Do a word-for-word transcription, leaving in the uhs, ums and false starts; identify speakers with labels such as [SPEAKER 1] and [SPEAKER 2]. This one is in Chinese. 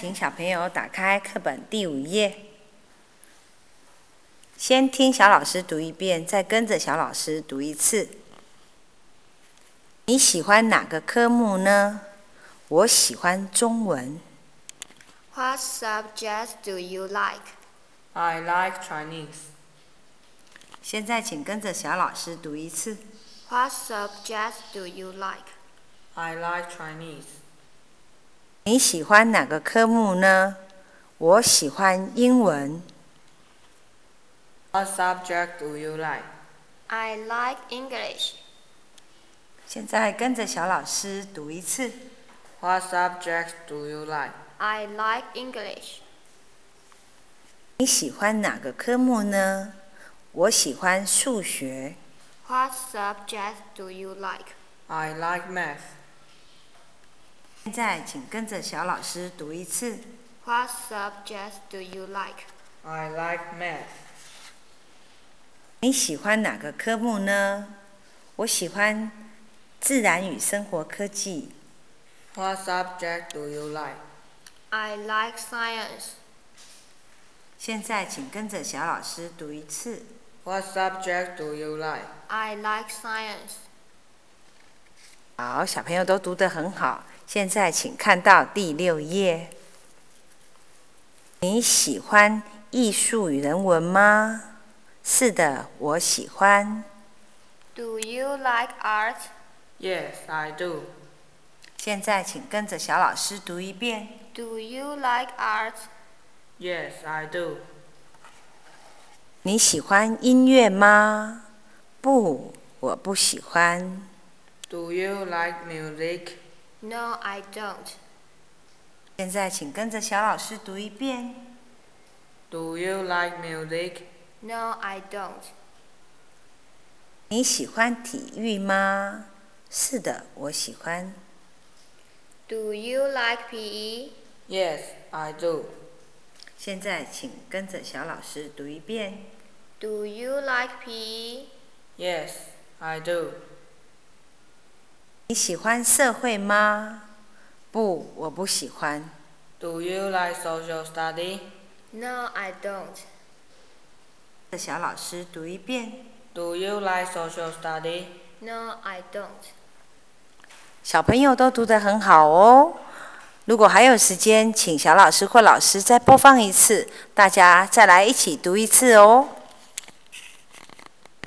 [SPEAKER 1] 请小朋友打开课本第五页，先听小老师读一遍，再跟着小老师读一次。你喜欢哪个科目呢？我喜欢中文。
[SPEAKER 2] What subjects do you like?
[SPEAKER 3] I like Chinese.
[SPEAKER 1] 现在请跟着小老师读一次。
[SPEAKER 2] What subjects do you like?
[SPEAKER 3] I like Chinese.
[SPEAKER 1] 你喜欢哪个科目呢？我喜欢英文。
[SPEAKER 3] What subject do you like?
[SPEAKER 2] I like English.
[SPEAKER 1] 现在跟着小老师读一次。
[SPEAKER 3] What subject do you like?
[SPEAKER 2] I like English.
[SPEAKER 1] 你喜欢哪个科目呢？我喜欢数学。
[SPEAKER 2] What subjects do you like?
[SPEAKER 3] I like math.
[SPEAKER 1] 现在请跟着小老师读一次。
[SPEAKER 2] What subjects do you like?
[SPEAKER 3] I like math.
[SPEAKER 1] 你喜欢哪个科目呢？我喜欢自然与生活科技。
[SPEAKER 3] What subject do you like?
[SPEAKER 2] I like science.
[SPEAKER 1] 现在请跟着小老师读一次。
[SPEAKER 3] What subject do you like?
[SPEAKER 2] I like science.
[SPEAKER 1] 好，小朋友都读得很好。现在请看到第六页。你喜欢艺术与人文吗？是的，我喜欢。
[SPEAKER 2] Do you like art?
[SPEAKER 3] Yes, I do.
[SPEAKER 1] 现在请跟着小老师读一遍。
[SPEAKER 2] Do you like art?
[SPEAKER 3] Yes, I do.
[SPEAKER 1] 你喜欢音乐吗？不，我不喜欢。
[SPEAKER 3] Do you like music?
[SPEAKER 2] No, I don't.
[SPEAKER 1] 现在请跟着小老师读一遍。
[SPEAKER 3] Do you like music?
[SPEAKER 2] No, I don't.
[SPEAKER 1] 你喜欢体育吗？是的，我喜欢。
[SPEAKER 2] Do you like P E?
[SPEAKER 3] Yes, I do.
[SPEAKER 1] 现在请跟着小老师读一遍。
[SPEAKER 2] Do you like P E?
[SPEAKER 3] Yes, I do.
[SPEAKER 1] 你喜欢社会吗？不，我不喜欢。
[SPEAKER 3] Do you like social study?
[SPEAKER 2] No, I don't.
[SPEAKER 1] 跟着小老师读一遍。
[SPEAKER 3] Do you like social study?
[SPEAKER 2] No, I don't.
[SPEAKER 1] 小朋友都读得很好哦。如果还有时间，请小老师或老师再播放一次，大家再来一起读一次哦。